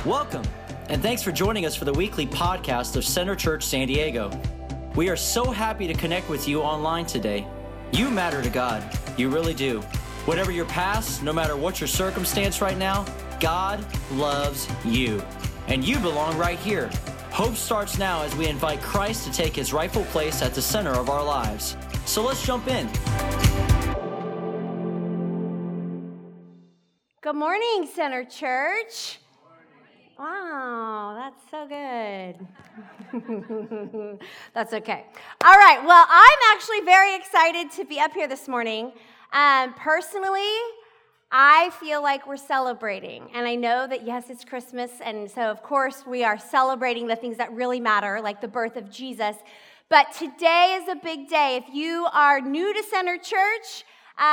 Welcome, and thanks for joining us for the weekly podcast of Center Church San Diego. We are so happy to connect with you online today. You matter to God. You really do. Whatever your past, no matter what your circumstance right now, God loves you. And you belong right here. Hope starts now as we invite Christ to take his rightful place at the center of our lives. So let's jump in. Good morning, Center Church. Wow, that's so good. That's okay. All right, well, I'm actually very excited to be up here this morning. Personally, I feel like we're celebrating, and I know that, yes, it's Christmas, and so, of course, we are celebrating the things that really matter, like the birth of Jesus, but today is a big day. If you are new to Center Church,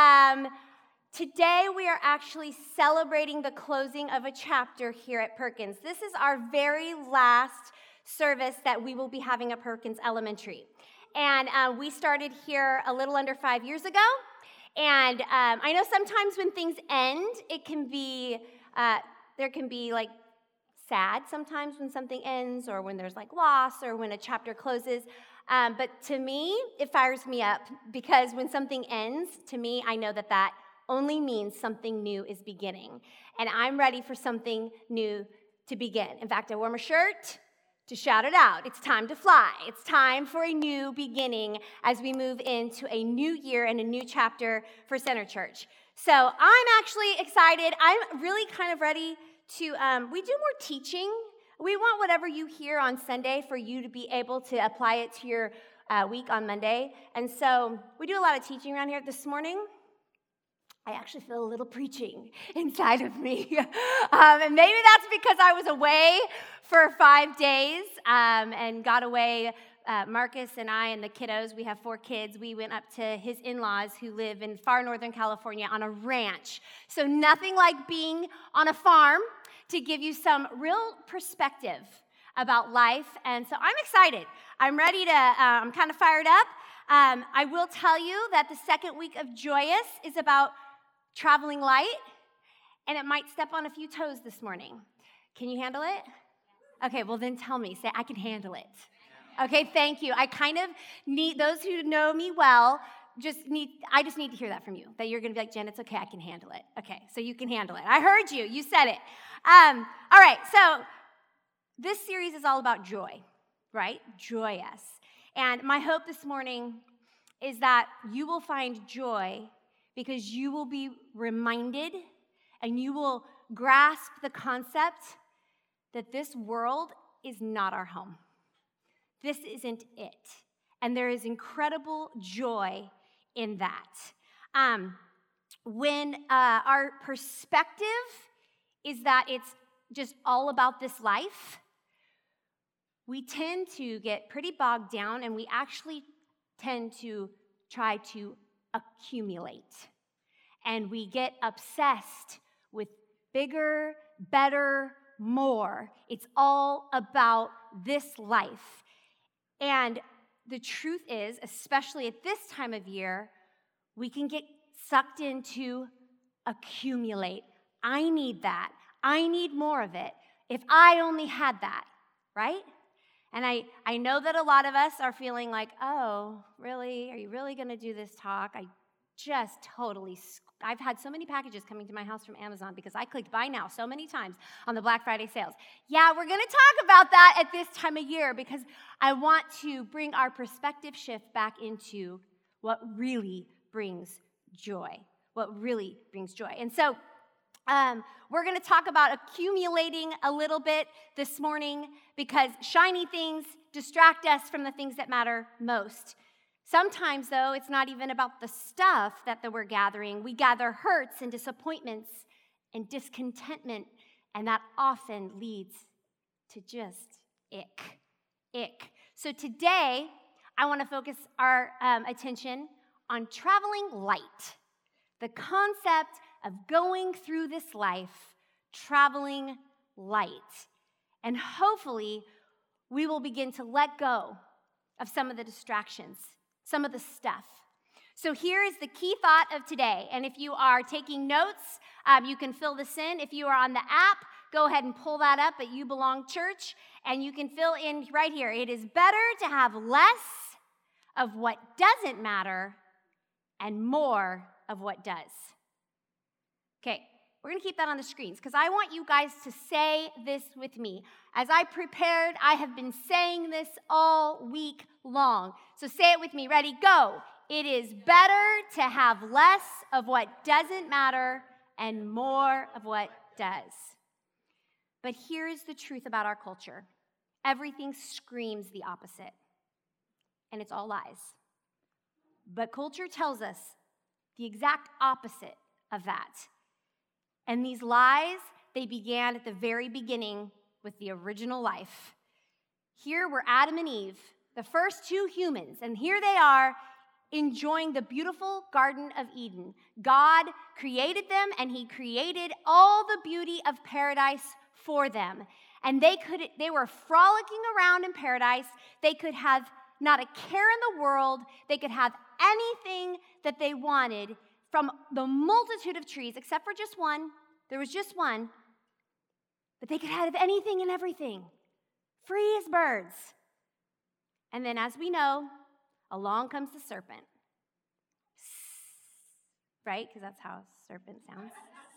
today we are actually celebrating the closing of a chapter here at Perkins. This is our very last service that we will be having at Perkins Elementary. And we started here a little under 5 years ago. And I know sometimes when things end, it can be, there can be like sad sometimes when something ends or when there's like loss or when a chapter closes. But to me, it fires me up because when something ends, to me, I know that that only means something new is beginning. And I'm ready for something new to begin. In fact, I wore my shirt to shout it out. It's time to fly. It's time for a new beginning as we move into a new year and a new chapter for Center Church. So I'm actually excited. I'm really kind of ready to, we do more teaching. We want whatever you hear on Sunday for you to be able to apply it to your week on Monday. And so we do a lot of teaching around here this morning. I actually feel a little preaching inside of me. And maybe that's because I was away for 5 days and got away. Marcus and I and the kiddos, we have 4 kids. We went up to his in-laws who live in far northern California on a ranch. So nothing like being on a farm to give you some real perspective about life. And so I'm excited. I'm ready to, I'm kind of fired up. I will tell you that the second week of Joyous is about traveling light, and it might step on a few toes this morning. Can you handle it? Okay, well then tell me. Say, I can handle it. Okay, thank you. I kind of need, those who know me well, I just need to hear that from you, that you're going to be like, Jen, it's okay, I can handle it. Okay, so you can handle it. I heard you. You said it. All right, so this series is all about joy, right? Joyous. And my hope this morning is that you will find joy because you will be reminded and you will grasp the concept that this world is not our home. This isn't it. And there is incredible joy in that. When our perspective is that it's just all about this life, we tend to get pretty bogged down and we actually tend to try to accumulate. And we get obsessed with bigger, better, more. It's all about this life. And the truth is, especially at this time of year, we can get sucked into accumulate. I need that. I need more of it. If I only had that, right? And I know that a lot of us are feeling like, oh, really? Are you really going to do this talk? I've had so many packages coming to my house from Amazon because I clicked buy now so many times on the Black Friday sales. Yeah, we're going to talk about that at this time of year because I want to bring our perspective shift back into what really brings joy. And so we're going to talk about accumulating a little bit this morning because shiny things distract us from the things that matter most. Sometimes, though, it's not even about the stuff that we're gathering. We gather hurts and disappointments and discontentment, and that often leads to just ick. So today, I want to focus our attention on traveling light, the concept of going through this life, traveling light. And hopefully, we will begin to let go of some of the distractions, some of the stuff. So here is the key thought of today. And if you are taking notes, you can fill this in. If you are on the app, go ahead and pull that up at You Belong Church, and you can fill in right here. It is better to have less of what doesn't matter and more of what does. Okay, we're going to keep that on the screens because I want you guys to say this with me. As I prepared, I have been saying this all week long. So say it with me. Ready? Go. It is better to have less of what doesn't matter and more of what does. But here's the truth about our culture. Everything screams the opposite, and it's all lies. But culture tells us the exact opposite of that. And these lies, they began at the very beginning with the original life. Here were Adam and Eve, the first two humans, and here they are enjoying the beautiful Garden of Eden. God created them, and he created all the beauty of paradise for them. And they were frolicking around in paradise. They could have not a care in the world. They could have anything that they wanted from the multitude of trees, except for just one. There was just one. But they could have anything and everything, free as birds. And then, as we know, along comes the serpent. Right? Because that's how a serpent sounds.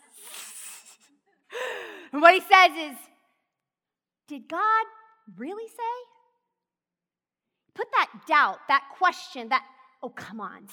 And what he says is, did God really say? Put that doubt, that question, that, oh, come on.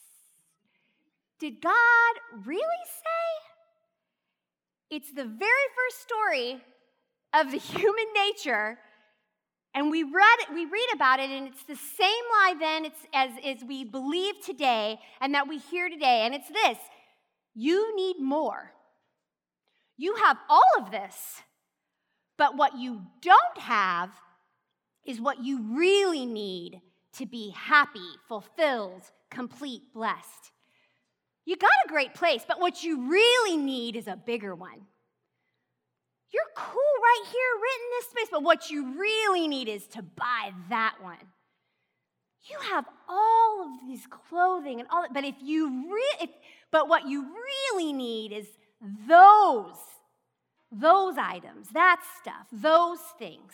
Did God really say? It's the very first story of the human nature, and we read about it, and it's the same lie then as we believe today and that we hear today, and it's this: you need more. You have all of this, but what you don't have is what you really need to be happy, fulfilled, complete, blessed. You got a great place, but what you really need is a bigger one. You're cool right here, written in this space, but what you really need is to buy that one. You have all of these clothing and all that, but what you really need is those items, that stuff, those things.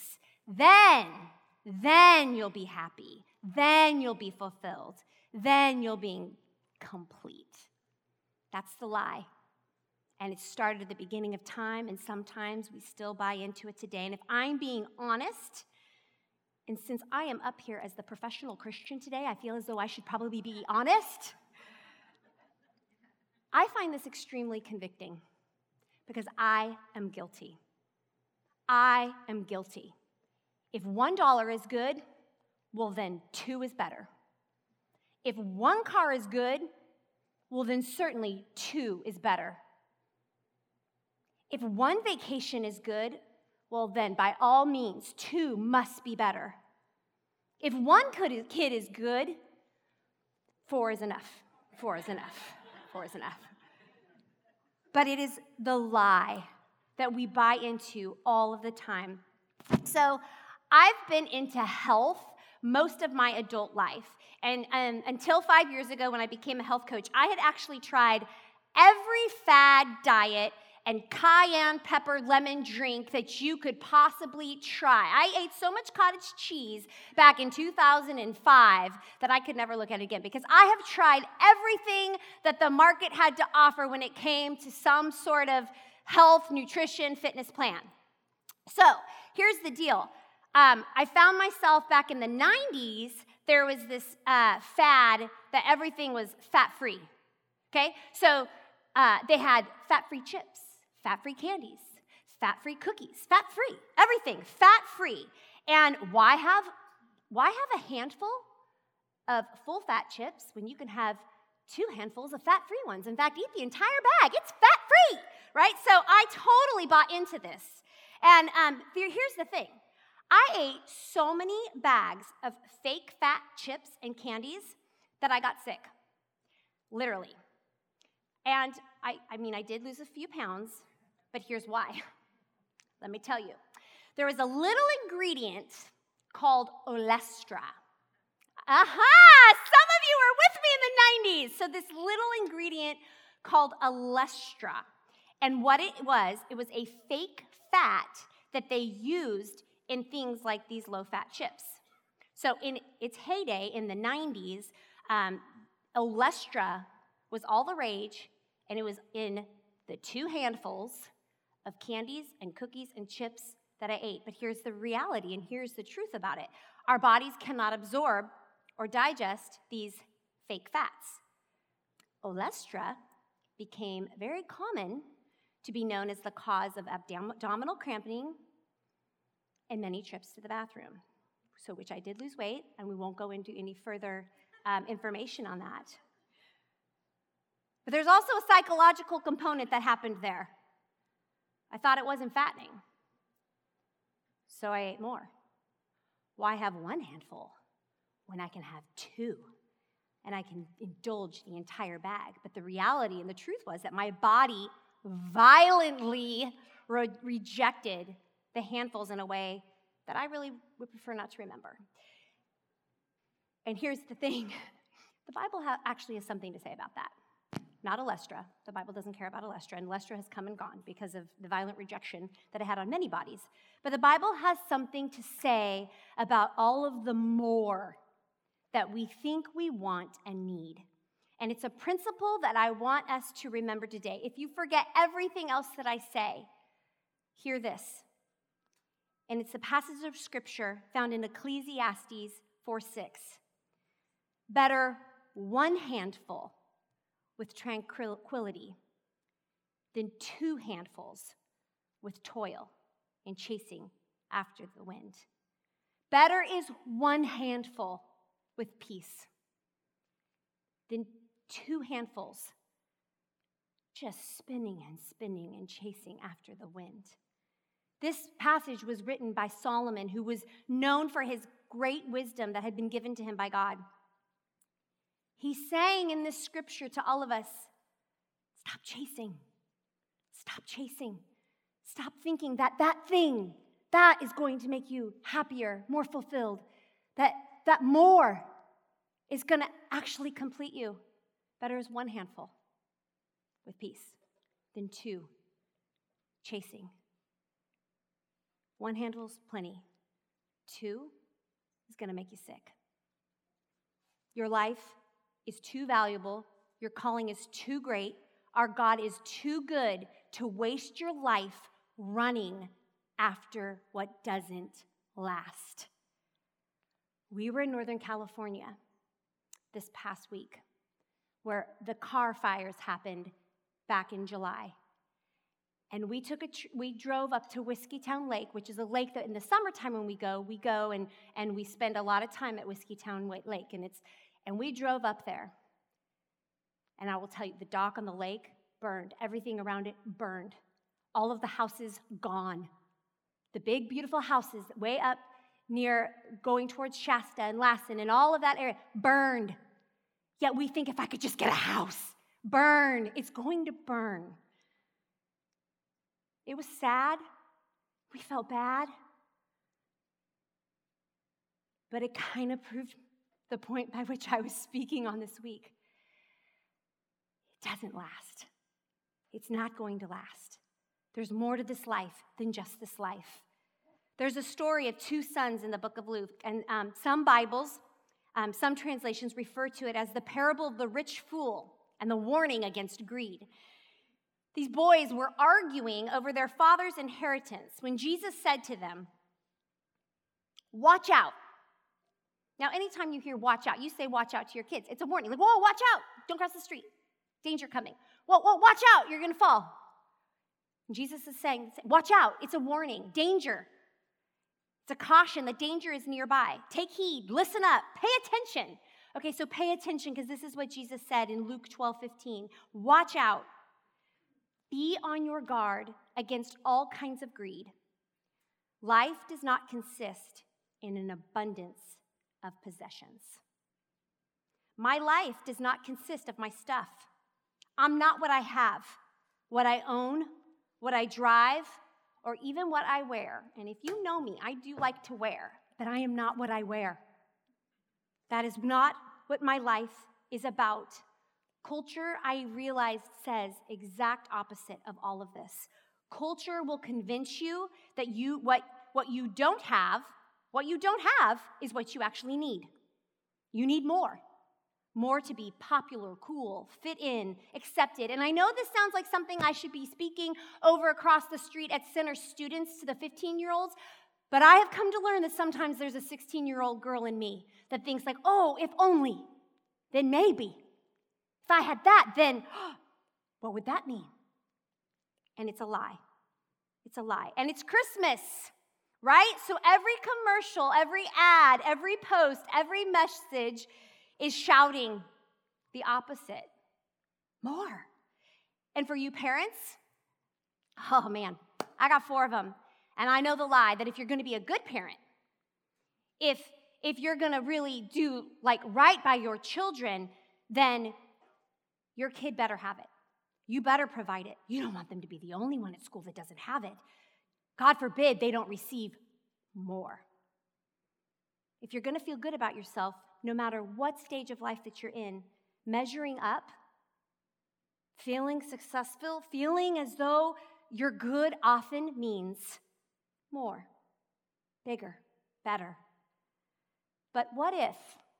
Then you'll be happy. Then you'll be fulfilled. Then you'll be complete. That's the lie. And it started at the beginning of time, and sometimes we still buy into it today. And if I'm being honest, and since I am up here as the professional Christian today, I feel as though I should probably be honest. I find this extremely convicting because I am guilty. I am guilty. If $1 is good, well, then 2 is better. If 1 car is good, well, then certainly 2 is better. If 1 vacation is good, well, then by all means, 2 must be better. If 1 kid is good, 4 is enough. 4 is enough. 4 is enough. But it is the lie that we buy into all of the time. So I've been into health most of my adult life. And until 5 years ago when I became a health coach, I had actually tried every fad diet and cayenne pepper lemon drink that you could possibly try. I ate so much cottage cheese back in 2005 that I could never look at it again because I have tried everything that the market had to offer when it came to some sort of health, nutrition, fitness plan. So here's the deal. I found myself back in the 90s, there was this fad that everything was fat-free, okay? So they had fat-free chips, fat-free candies, fat-free cookies, fat-free, everything, fat-free. And why have a handful of full-fat chips when you can have 2 handfuls of fat-free ones? In fact, eat the entire bag. It's fat-free, right? So I totally bought into this. And here's the thing. I ate so many bags of fake fat chips and candies that I got sick, literally. And I did lose a few pounds, but here's why. Let me tell you. There was a little ingredient called Olestra. Aha! Some of you were with me in the 90s. So this little ingredient called Olestra. And what it was a fake fat that they used in things like these low-fat chips. So in its heyday in the 90s, Olestra was all the rage, and it was in the 2 handfuls of candies and cookies and chips that I ate. But here's the reality, and here's the truth about it. Our bodies cannot absorb or digest these fake fats. Olestra became very common to be known as the cause of abdominal cramping and many trips to the bathroom. So which I did lose weight, and we won't go into any further information on that. But there's also a psychological component that happened there. I thought it wasn't fattening, so I ate more. Why have 1 handful when I can have 2? And I can indulge the entire bag. But the reality and the truth was that my body violently rejected the handfuls in a way that I really would prefer not to remember. And here's the thing. The Bible actually has something to say about that. Not Olestra. The Bible doesn't care about Olestra, and Olestra has come and gone because of the violent rejection that it had on many bodies. But the Bible has something to say about all of the more that we think we want and need. And it's a principle that I want us to remember today. If you forget everything else that I say, hear this. And it's a passage of scripture found in Ecclesiastes 4:6. Better 1 handful with tranquility than 2 handfuls with toil and chasing after the wind. Better is 1 handful with peace than 2 handfuls just spinning and chasing after the wind. This passage was written by Solomon, who was known for his great wisdom that had been given to him by God. He's saying in this scripture to all of us, stop chasing. Stop chasing. Stop thinking that thing, that is going to make you happier, more fulfilled, that more is going to actually complete you. Better is 1 handful with peace than 2 chasing. 1 handful's plenty. 2 is going to make you sick. Your life is too valuable. Your calling is too great. Our God is too good to waste your life running after what doesn't last. We were in Northern California this past week where the car fires happened back in July. And we drove up to Whiskeytown Lake, which is a lake that in the summertime when we go and we spend a lot of time at Whiskeytown Lake. And we drove up there. And I will tell you, the dock on the lake burned. Everything around it burned. All of the houses gone. The big, beautiful houses way up near going towards Shasta and Lassen and all of that area burned. Yet we think if I could just get a house, burn. It's going to burn. It was sad. We felt bad. But it kind of proved the point by which I was speaking on this week. It doesn't last. It's not going to last. There's more to this life than just this life. There's a story of 2 sons in the book of Luke, and some Bibles, some translations refer to it as the parable of the rich fool and the warning against greed. These boys were arguing over their father's inheritance when Jesus said to them, "Watch out." Now, anytime you hear watch out, you say watch out to your kids. It's a warning. Like, whoa, watch out. Don't cross the street. Danger coming. Whoa, watch out. You're going to fall. And Jesus is saying, watch out. It's a warning. Danger. It's a caution. The danger is nearby. Take heed. Listen up. Pay attention. Okay, so pay attention because this is what Jesus said in Luke 12:15. Watch out. Be on your guard against all kinds of greed. Life does not consist in an abundance of possessions. My life does not consist of my stuff. I'm not what I have, what I own, what I drive, or even what I wear. And if you know me, I do like to wear, but I am not what I wear. That is not what my life is about. Culture, I realized, says exact opposite of all of this. Culture will convince you that what you don't have is what you actually need. You need more. More to be popular, cool, fit in, accepted. And I know this sounds like something I should be speaking over across the street at Center students to the 15-year-olds, but I have come to learn that sometimes there's a 16-year-old girl in me that thinks like, oh, if only, then maybe. If I had that, then what would that mean? And it's a lie. It's a lie. And it's Christmas, right? So every commercial, every ad, every post, every message is shouting the opposite. More. And for you parents, oh man, I got 4 of them. And I know the lie that if you're going to be a good parent, if you're going to really do like right by your children, then your kid better have it. You better provide it. You don't want them to be the only one at school that doesn't have it. God forbid they don't receive more. If you're going to feel good about yourself, no matter what stage of life that you're in, measuring up, feeling successful, feeling as though you're good often means more, bigger, better. But what if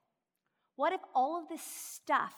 all of this stuff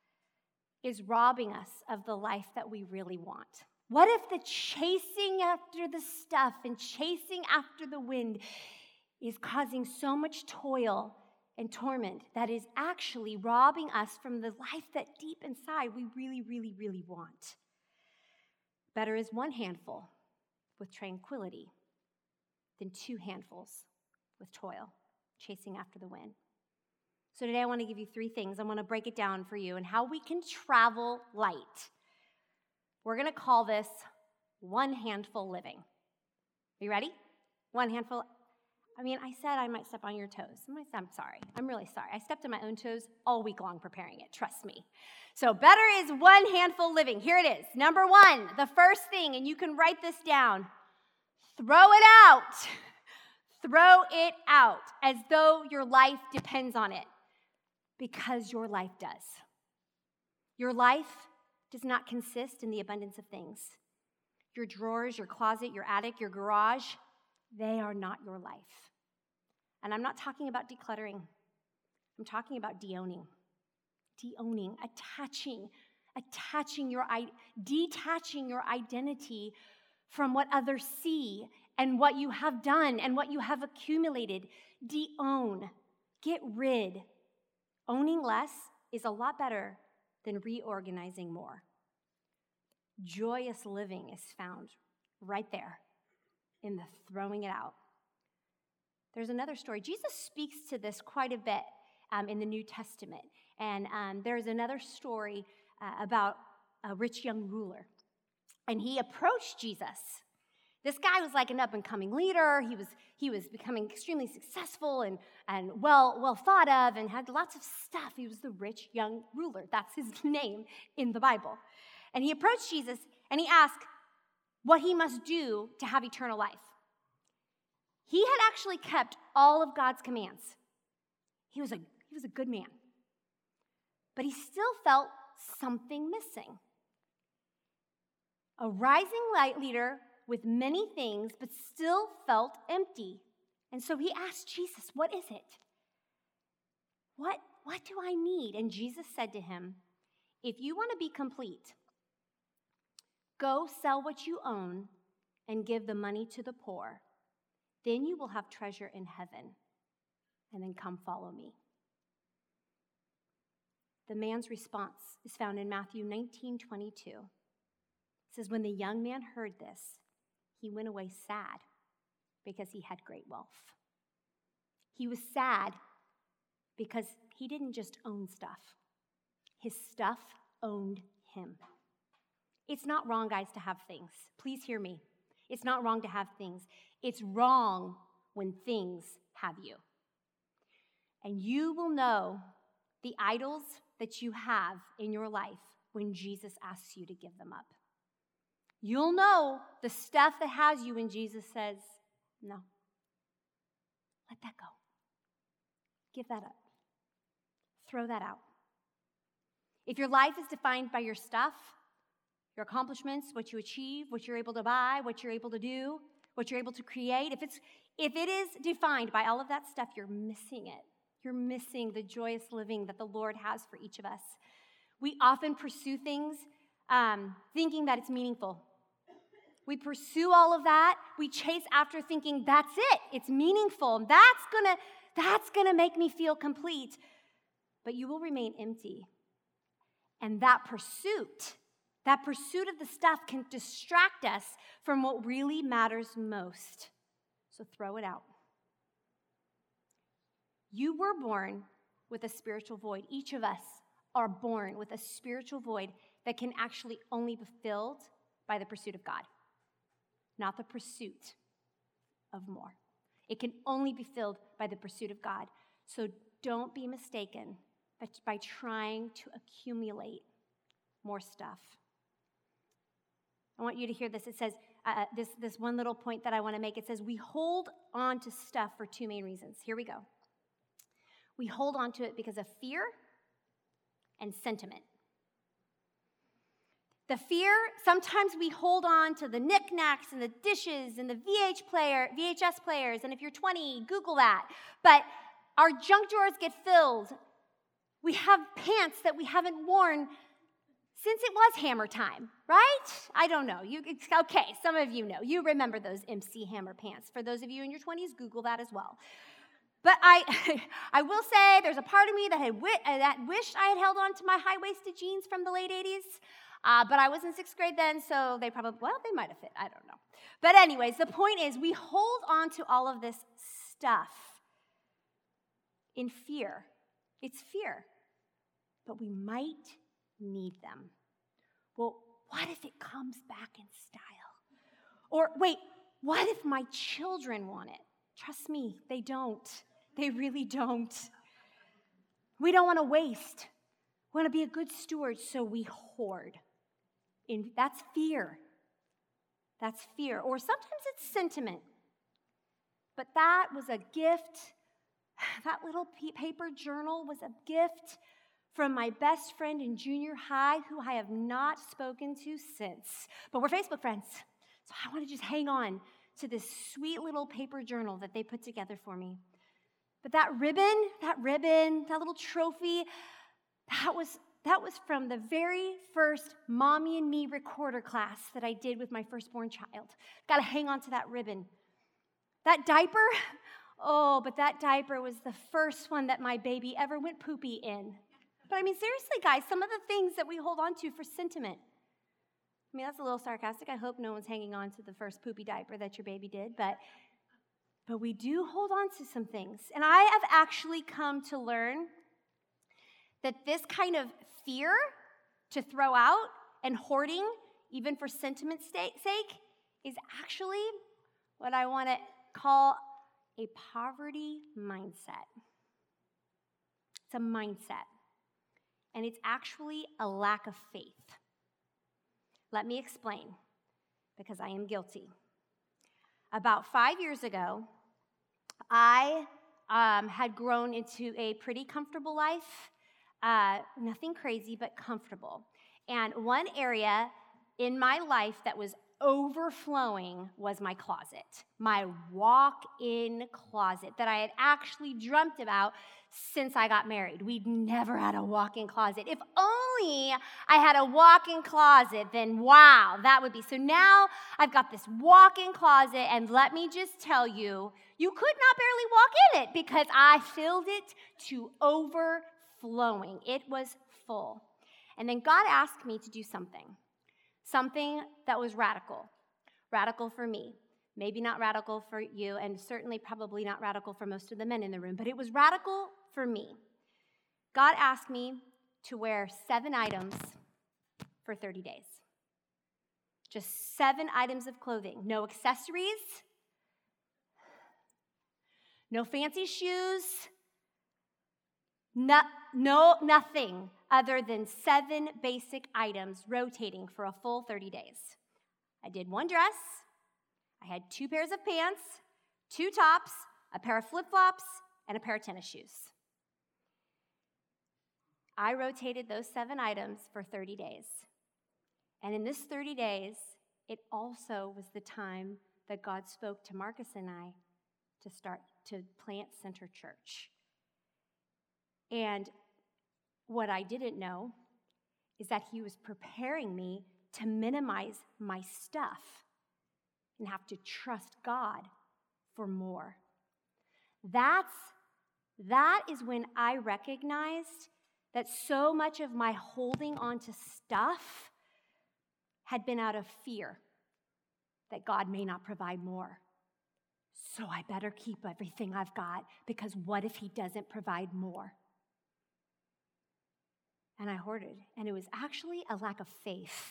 is robbing us of the life that we really want? What if the chasing after the stuff and chasing after the wind is causing so much toil and torment that is actually robbing us from the life that deep inside we really, really, really want? Better is 1 handful with tranquility than 2 handfuls with toil, chasing after the wind. So today I want to give you 3 things. I want to break it down for you and how we can travel light. We're going to call this 1 handful living. Are you ready? 1 handful. I mean, I said I might step on your toes. I'm sorry. I'm really sorry. I stepped on my own toes all week long preparing it. Trust me. So better is 1 handful living. Here it is. Number 1, the first thing, and you can write this down. Throw it out. Throw it out as though your life depends on it, because your life does. Your life does not consist in the abundance of things. Your drawers, your closet, your attic, your garage, they are not your life. And I'm not talking about decluttering. I'm talking about de-owning, detaching your identity from what others see and what you have done and what you have accumulated. De-own, get rid. Owning less is a lot better than reorganizing more. Joyous living is found right there in the throwing it out. There's another story. Jesus speaks to this quite a bit in the New Testament. And there's another story about a rich young ruler. And he approached Jesus. This guy was like an up-and-coming leader. He was becoming extremely successful and well thought of and had lots of stuff. He was the rich young ruler. That's his name in the Bible. And he approached Jesus and he asked what he must do to have eternal life. He had actually kept all of God's commands. He was a good man. But he still felt something missing. A rising light leader with many things, but still felt empty. And so he asked Jesus, what is it? What do I need? And Jesus said to him, if you want to be complete, go sell what you own and give the money to the poor. Then you will have treasure in heaven. And then come follow me. The man's response is found in Matthew 19:22. It says, when the young man heard this, he went away sad because he had great wealth. He was sad because he didn't just own stuff. His stuff owned him. It's not wrong, guys, to have things. Please hear me. It's not wrong to have things. It's wrong when things have you. And you will know the idols that you have in your life when Jesus asks you to give them up. You'll know the stuff that has you when Jesus says, no, let that go. Give that up. Throw that out. If your life is defined by your stuff, your accomplishments, what you achieve, what you're able to buy, what you're able to do, what you're able to create, if it is defined by all of that stuff, you're missing it. You're missing the joyous living that the Lord has for each of us. We often pursue things thinking that it's meaningful. We pursue all of that. We chase after thinking that's it. It's meaningful. That's gonna make me feel complete. But you will remain empty. And that pursuit of the stuff can distract us from what really matters most. So throw it out. You were born with a spiritual void. Each of us are born with a spiritual void that can actually only be filled by the pursuit of God, not the pursuit of more. It can only be filled by the pursuit of God. So don't be mistaken by trying to accumulate more stuff. I want you to hear this. It says, this one little point that I want to make. It says, we hold on to stuff for two main reasons. Here we go. We hold on to it because of fear and sentiment. The fear, sometimes we hold on to the knickknacks and the dishes and the VHS players, and if you're 20, Google that. But our junk drawers get filled. We have pants that we haven't worn since it was Hammer time, right? I don't know. Okay, some of you know. You remember those MC Hammer pants. For those of you in your 20s, Google that as well. But I will say there's a part of me that wished I had held on to my high-waisted jeans from the late 80s. But I was in 6th grade then, so they might have fit. I don't know. But anyways, the point is we hold on to all of this stuff in fear. It's fear. But we might need them. Well, what if it comes back in style? Or wait, what if my children want it? Trust me, they don't. They really don't. We don't want to waste. We want to be a good steward, so we hoard. That's fear. That's fear. Or sometimes it's sentiment. But that was a gift. That little paper journal was a gift from my best friend in junior high, who I have not spoken to since. But we're Facebook friends. So I want to just hang on to this sweet little paper journal that they put together for me. But that ribbon, that little trophy, that was from the very first Mommy and Me recorder class that I did with my firstborn child. Got to hang on to that ribbon. That diaper, but that diaper was the first one that my baby ever went poopy in. But I mean, seriously, guys, some of the things that we hold on to for sentiment. I mean, that's a little sarcastic. I hope no one's hanging on to the first poopy diaper that your baby did, but we do hold on to some things. And I have actually come to learn that this kind of fear to throw out and hoarding, even for sentiment's sake, is actually what I want to call a poverty mindset. It's a mindset. And it's actually a lack of faith. Let me explain, because I am guilty. About 5 years ago, I had grown into a pretty comfortable life. Nothing crazy, but comfortable. And one area in my life that was overflowing was my closet, my walk-in closet that I had actually dreamt about since I got married. We'd never had a walk-in closet. If only I had a walk-in closet, then wow, that would be. So now I've got this walk-in closet, and let me just tell you, you could not barely walk in it because I filled it to overflowing. It was full. And then God asked me to do something that was radical for me. Maybe not radical for you, and certainly probably not radical for most of the men in the room, but it was radical for me. God asked me to wear 7 items for 30 days. Just 7 items of clothing. No accessories, no fancy shoes, nothing other than 7 basic items rotating for a full 30 days. I did 1 dress. I had 2 pairs of pants, 2 tops, a pair of flip-flops, and a pair of tennis shoes. I rotated those 7 items for 30 days. And in this 30 days, it also was the time that God spoke to Marcus and I to start to plant Center Church. And what I didn't know is that he was preparing me to minimize my stuff and have to trust God for more. That is when I recognized that so much of my holding on to stuff had been out of fear that God may not provide more. So I better keep everything I've got, because what if he doesn't provide more? And I hoarded, and it was actually a lack of faith.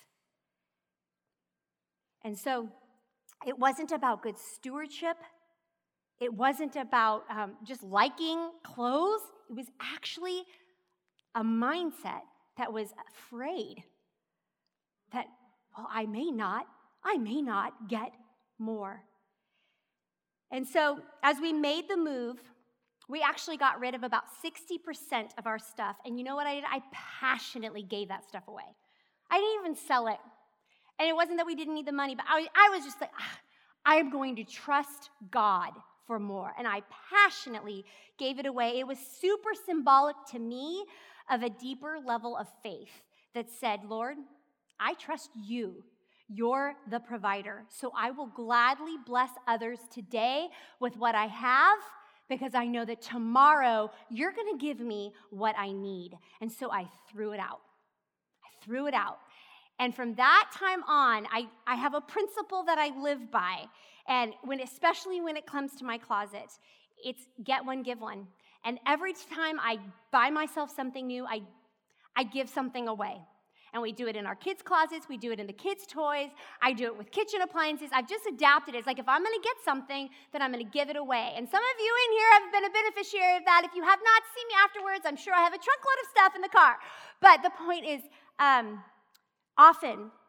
And so it wasn't about good stewardship. It wasn't about just liking clothes. It was actually a mindset that was afraid that, well, I may not get more. And so as we made the move, we actually got rid of about 60% of our stuff. And you know what I did? I passionately gave that stuff away. I didn't even sell it. And it wasn't that we didn't need the money, but I was just like, I'm going to trust God for more. And I passionately gave it away. It was super symbolic to me of a deeper level of faith that said, Lord, I trust you. You're the provider. So I will gladly bless others today with what I have, because I know that tomorrow you're going to give me what I need. And so I threw it out. And from that time on, I have a principle that I live by. And especially when it comes to my closet, it's get one, give one. And every time I buy myself something new, I give something away. And we do it in our kids' closets. We do it in the kids' toys. I do it with kitchen appliances. I've just adapted it. It's like if I'm going to get something, then I'm going to give it away. And some of you in here have been a beneficiary of that. If you have not seen me afterwards, I'm sure I have a truckload of stuff in the car. But the point is, often,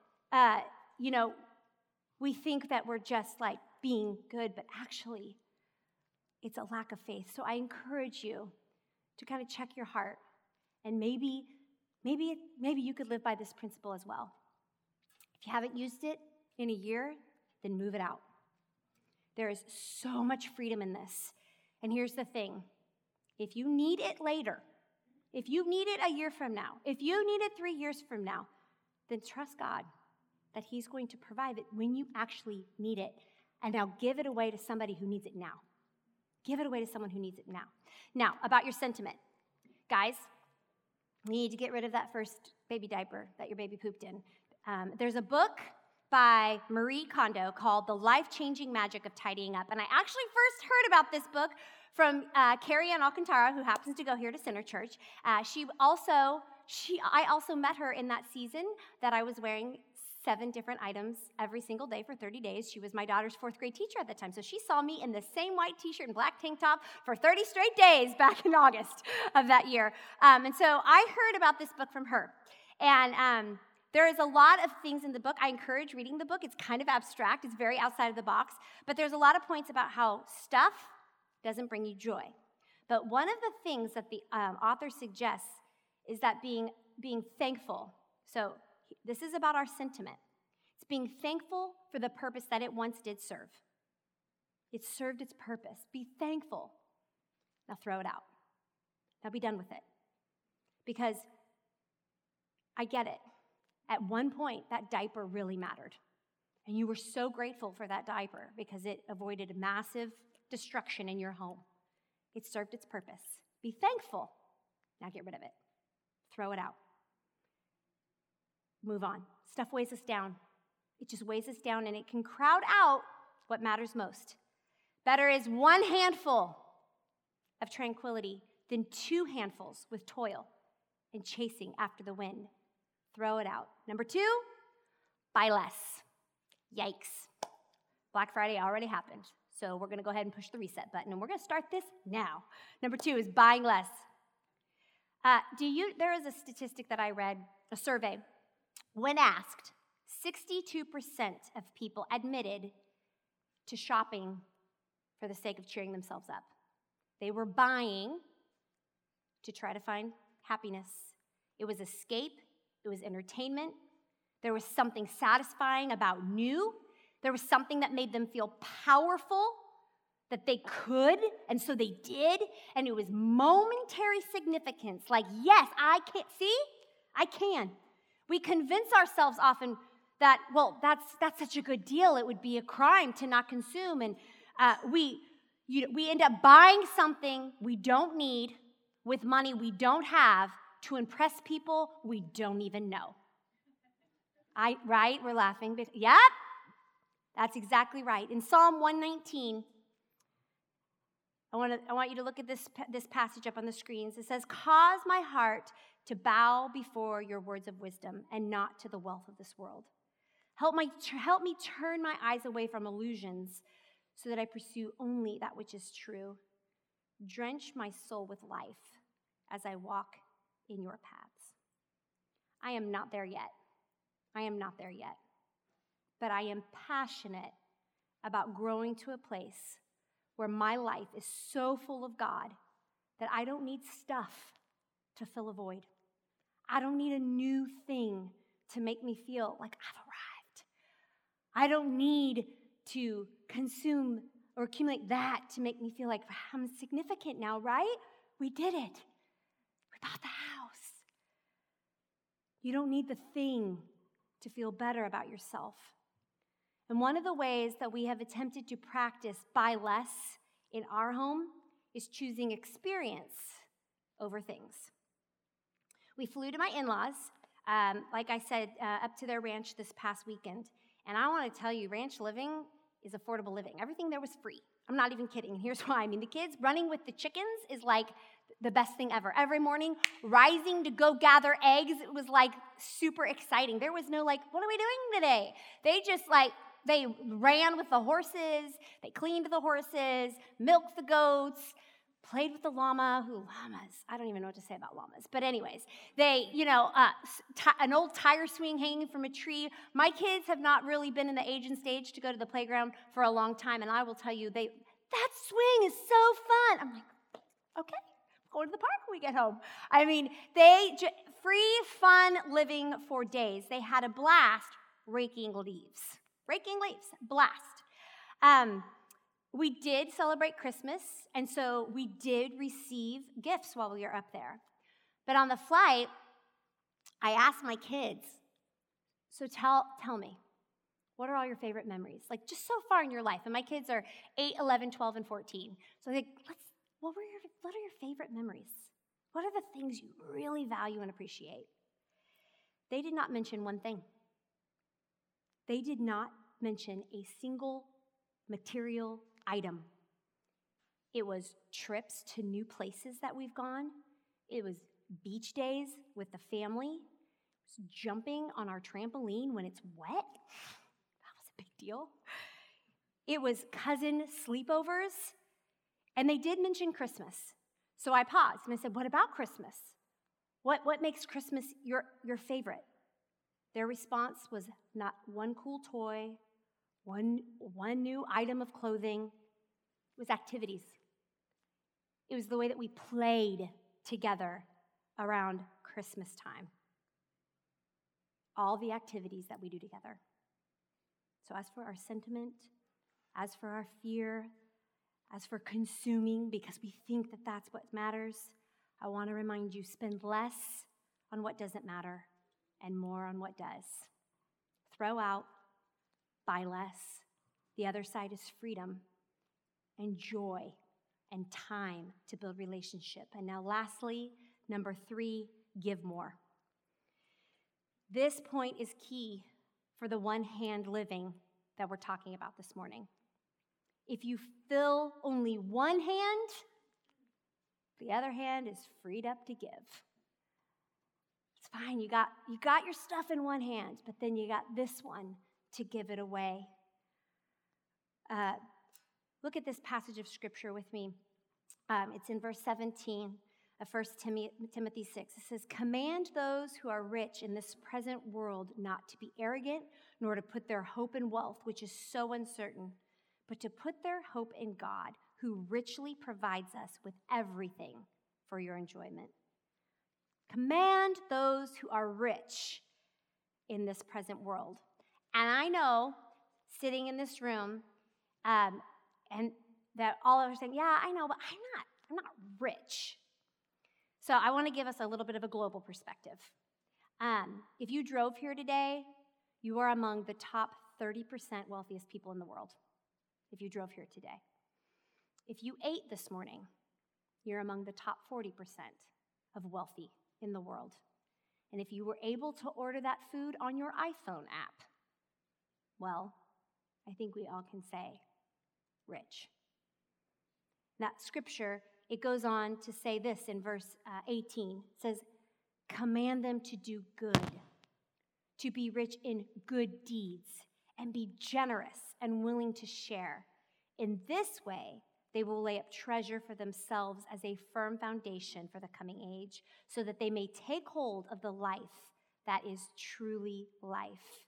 we think that we're just like being good, but actually, it's a lack of faith. So I encourage you to kind of check your heart, and maybe you could live by this principle as well. If you haven't used it in a year, then move it out. There is so much freedom in this. And here's the thing. If you need it later, if you need it a year from now, if you need it 3 years from now, then trust God that he's going to provide it when you actually need it. And now give it away to somebody who needs it now. Give it away to someone who needs it now. Now, about your sentiment. Guys, you need to get rid of that first baby diaper that your baby pooped in. There's a book by Marie Kondo called The Life-Changing Magic of Tidying Up. And I actually first heard about this book from Carrie Ann Alcantara, who happens to go here to Center Church. I also met her in that season that I was wearing 7 different items every single day for 30 days. She was my daughter's 4th grade teacher at the time. So she saw me in the same white t-shirt and black tank top for 30 straight days back in August of that year. And so I heard about this book from her. And there is a lot of things in the book. I encourage reading the book. It's kind of abstract. It's very outside of the box. But there's a lot of points about how stuff doesn't bring you joy. But one of the things that the author suggests is that being thankful. So this is about our sentiment. It's being thankful for the purpose that it once did serve. It served its purpose. Be thankful. Now throw it out. Now be done with it. Because I get it. At one point, that diaper really mattered. And you were so grateful for that diaper because it avoided massive destruction in your home. It served its purpose. Be thankful. Now get rid of it. Throw it out. Move on. Stuff weighs us down. It just weighs us down, and it can crowd out what matters most. Better is 1 handful of tranquility than 2 handfuls with toil and chasing after the wind. Throw it out. Number 2, buy less. Yikes. Black Friday already happened, so we're going to go ahead and push the reset button, and we're going to start this now. Number 2 is buying less. There is a statistic that I read, a survey. When asked, 62% of people admitted to shopping for the sake of cheering themselves up. They were buying to try to find happiness. It was escape. It was entertainment. There was something satisfying about new. There was something that made them feel powerful, that they could, and so they did. And it was momentary significance. Like, yes, I can't, see? I can. We convince ourselves often that, well, that's such a good deal. It would be a crime to not consume. And we end up buying something we don't need with money we don't have to impress people we don't even know. Right? We're laughing. But yep, that's exactly right. In Psalm 119, I want you to look at this passage up on the screens. It says, "Cause my heart to bow before your words of wisdom and not to the wealth of this world. Help me turn my eyes away from illusions so that I pursue only that which is true. Drench my soul with life as I walk in your paths." I am not there yet. But I am passionate about growing to a place where my life is so full of God that I don't need stuff to fill a void. I don't need a new thing to make me feel like I've arrived. I don't need to consume or accumulate that to make me feel like I'm significant now, right? We did it. We bought the house. You don't need the thing to feel better about yourself. And one of the ways that we have attempted to practice buy less in our home is choosing experience over things. We flew to my in-laws, like I said, up to their ranch this past weekend. And I want to tell you, ranch living is affordable living. Everything there was free. I'm not even kidding. And here's why. I mean, the kids running with the chickens is like the best thing ever. Every morning, rising to go gather eggs, it was like super exciting. There was no like, what are we doing today? They just they ran with the horses, they cleaned the horses, milked the goats, played with the llamas. I don't even know what to say about llamas. But anyways, they, an old tire swing hanging from a tree. My kids have not really been in the age and stage to go to the playground for a long time. And I will tell you, that swing is so fun. I'm like, okay, go to the park when we get home. I mean, free fun living for days. They had a blast raking leaves, blast. We did celebrate Christmas, and so we did receive gifts while we were up there. But on the flight, I asked my kids, so tell me, what are all your favorite memories? Like, just so far in your life. And my kids are 8, 11, 12, and 14. So I think, what are your favorite memories? What are the things you really value and appreciate? They did not mention one thing. They did not mention a single material item. It was trips to new places that we've gone. It was beach days with the family. It was jumping on our trampoline when it's wet. That was a big deal. It was cousin sleepovers. And they did mention Christmas. So I paused and I said, what about Christmas? What makes Christmas your favorite? Their response was not one cool toy, one new item of clothing. It was activities. It was the way that we played together around Christmas time. All the activities that we do together. So as for our sentiment, as for our fear, as for consuming because we think that that's what matters, I want to remind you, spend less on what doesn't matter and more on what does. Throw out, buy less. The other side is freedom and joy and time to build relationship. And now lastly, number 3, give more. This point is key for the one-hand living that we're talking about this morning. If you fill only one hand, the other hand is freed up to give. It's fine, you got your stuff in one hand, but then you got this one to give it away. Look at this passage of scripture with me. It's in verse 17 of 1 Timothy 6. It says, "Command those who are rich in this present world not to be arrogant, nor to put their hope in wealth, which is so uncertain, but to put their hope in God, who richly provides us with everything for your enjoyment." Command those who are rich in this present world. And I know, sitting in this room, and that all of us are saying, yeah, I know, but I'm not rich. So I want to give us a little bit of a global perspective. If you drove here today, you are among the top 30% wealthiest people in the world. If you drove here today. If you ate this morning, you're among the top 40% of wealthy in the world. And if you were able to order that food on your iPhone app, well, I think we all can say rich. That scripture, it goes on to say this in verse 18. It says, command them to do good, to be rich in good deeds, and be generous and willing to share. In this way, they will lay up treasure for themselves as a firm foundation for the coming age, so that they may take hold of the life that is truly life.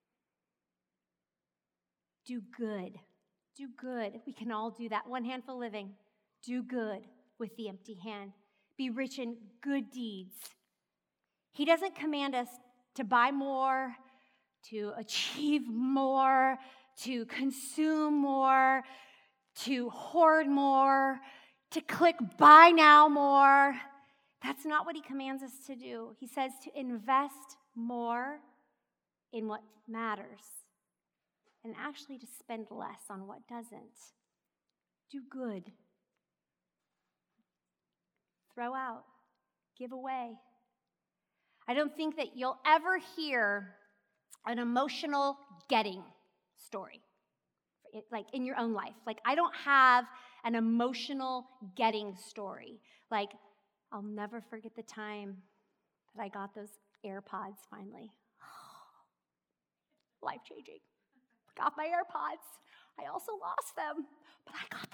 Do good. Do good. We can all do that. One handful living. Do good with the empty hand. Be rich in good deeds. He doesn't command us to buy more, to achieve more, to consume more, to hoard more, to click buy now more. That's not what he commands us to do. He says to invest more in what matters and actually to spend less on what doesn't. Do good. Throw out. Give away. I don't think that you'll ever hear an emotional getting story, like in your own life. Like, I don't have an emotional getting story. Like, I'll never forget the time that I got those AirPods finally. Life-changing. Got my AirPods. I also lost them, but I got them.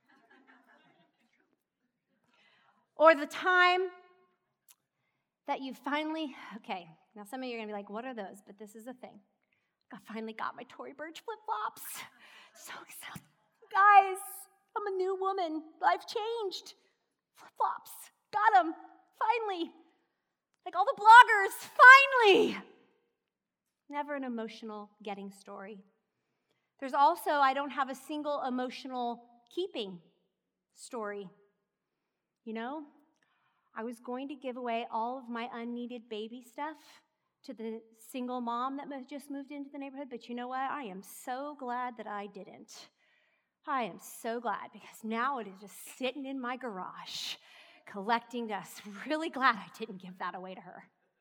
Or the time that you finally, okay, now some of you are going to be like, what are those? But this is the thing. I finally got my Tory Burch flip-flops. So excited. Guys, I'm a new woman. Life changed. Flip-flops. Got them. Finally. Like all the bloggers. Finally. Never an emotional getting story. There's also, I don't have a single emotional keeping story. You know, I was going to give away all of my unneeded baby stuff to the single mom that just moved into the neighborhood, but you know what? I am so glad that I didn't. I am so glad, because now it is just sitting in my garage collecting dust. Really glad I didn't give that away to her.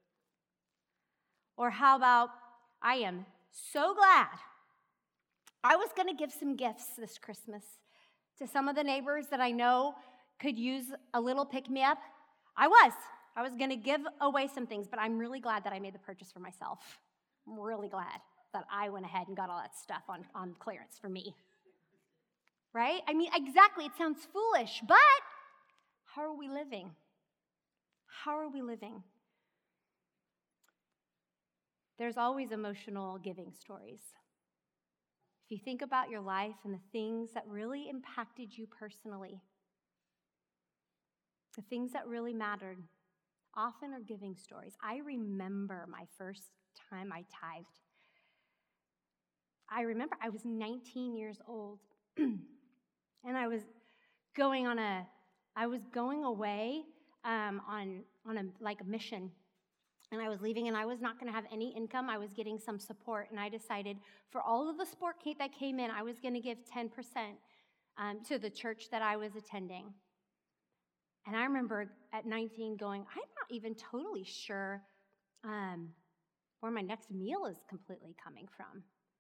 Or how about, I am so glad I was going to give some gifts this Christmas to some of the neighbors that I know could use a little pick-me-up. I was going to give away some things, but I'm really glad that I made the purchase for myself. I'm really glad that I went ahead and got all that stuff on clearance for me. Right? I mean, exactly, it sounds foolish, but how are we living? How are we living? There's always emotional giving stories. If you think about your life and the things that really impacted you personally, the things that really mattered, often are giving stories. I remember my first time I tithed. I remember I was 19 years old, and I was going away on a mission. And I was leaving, and I was not going to have any income. I was getting some support, and I decided for all of the support that came in, I was going to give 10% to the church that I was attending. And I remember at 19 going, I'm not even totally sure where my next meal is completely coming from.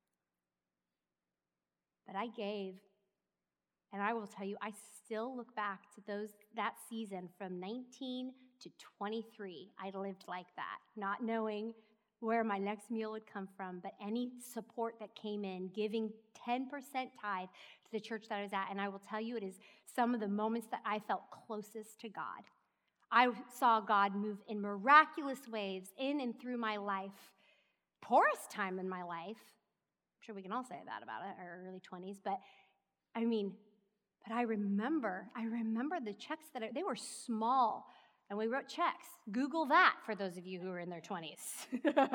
But I gave, and I will tell you, I still look back to that season from 19 to 23. I lived like that, not knowing where my next meal would come from, but any support that came in, giving 10% tithe to the church that I was at. And I will tell you, it is some of the moments that I felt closest to God. I saw God move in miraculous ways in and through my life. Poorest time in my life. I'm sure we can all say that about it, our early 20s, but I remember the checks they were small And we wrote checks. Google that for those of you who are in their 20s.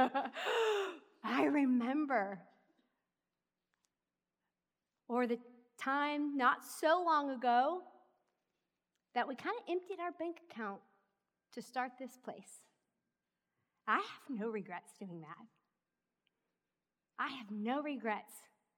I remember. Or the time not so long ago that we kind of emptied our bank account to start this place. I have no regrets doing that. I have no regrets.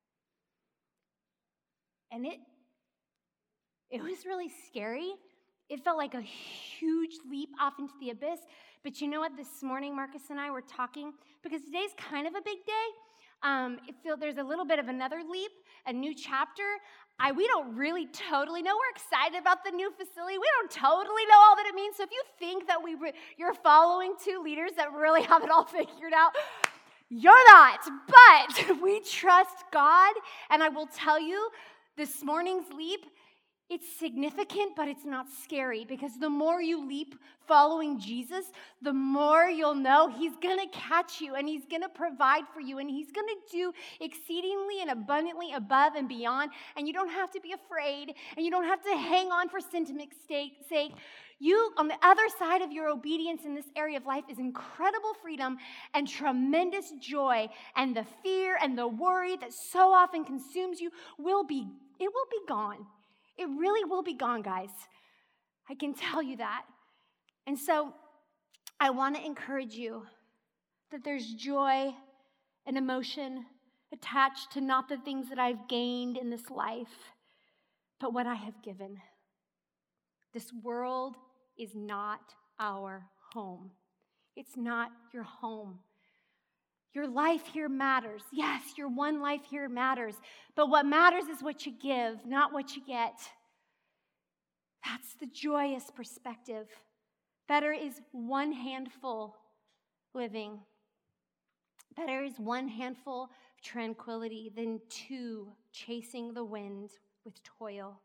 And it was really scary. It felt like a huge leap off into the abyss. But you know what? This morning, Marcus and I were talking, because today's kind of a big day. There's a little bit of another leap, a new chapter. We don't really totally know. We're excited about the new facility. We don't totally know all that it means. So if you think that you're following two leaders that really have it all figured out, you're not. But we trust God. And I will tell you, this morning's leap, it's significant, but it's not scary, because the more you leap following Jesus, the more you'll know he's going to catch you, and he's going to provide for you, and he's going to do exceedingly and abundantly above and beyond, and you don't have to be afraid, and you don't have to hang on for sentiment's sake. You, on the other side of your obedience in this area of life, is incredible freedom and tremendous joy, and the fear and the worry that so often consumes you will be gone. It really will be gone, guys. I can tell you that. And so I want to encourage you that there's joy and emotion attached to not the things that I've gained in this life, but what I have given. This world is not our home. It's not your home. Your life here matters. Yes, your one life here matters. But what matters is what you give, not what you get. That's the joyous perspective. Better is one handful living. Better is one handful of tranquility than two chasing the wind with toil.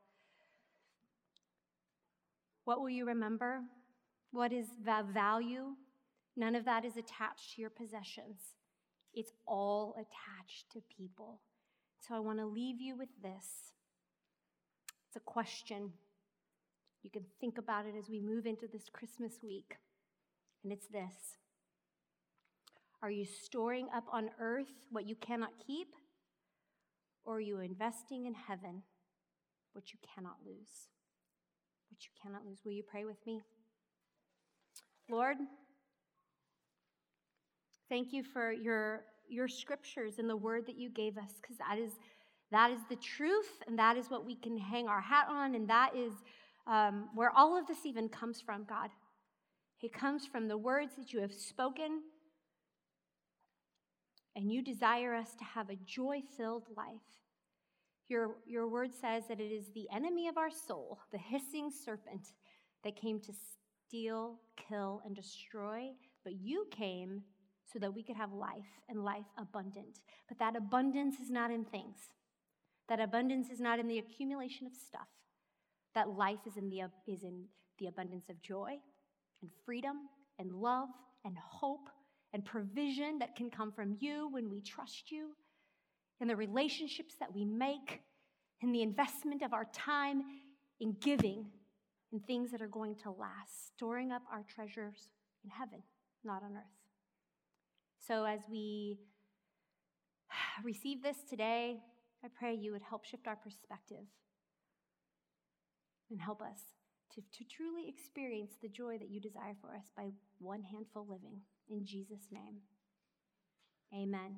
What will you remember? What is the value? None of that is attached to your possessions. It's all attached to people. So I want to leave you with this. It's a question. You can think about it as we move into this Christmas week. And it's this. Are you storing up on earth what you cannot keep? Or are you investing in heaven what you cannot lose? What you cannot lose. Will you pray with me? Lord, thank you for your scriptures and the word that you gave us, because that is the truth, and that is what we can hang our hat on, and that is where all of this even comes from, God. It comes from the words that you have spoken, and you desire us to have a joy-filled life. Your word says that it is the enemy of our soul, the hissing serpent, that came to steal, kill, and destroy, but you came so that we could have life, and life abundant. But that abundance is not in things. That abundance is not in the accumulation of stuff. That life is in the abundance of joy and freedom and love and hope and provision that can come from you when we trust you, and the relationships that we make, and the investment of our time in giving in things that are going to last, storing up our treasures in heaven, not on earth. So as we receive this today, I pray you would help shift our perspective and help us to truly experience the joy that you desire for us by one handful living. In Jesus' name, amen.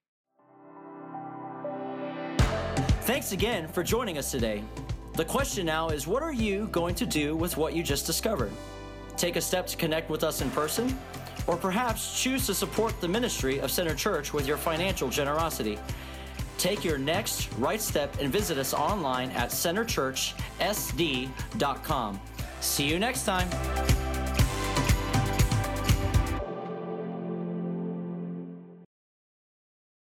Thanks again for joining us today. The question now is, what are you going to do with what you just discovered? Take a step to connect with us in person, or perhaps choose to support the ministry of Center Church with your financial generosity. Take your next right step and visit us online at centerchurchsd.com. See you next time.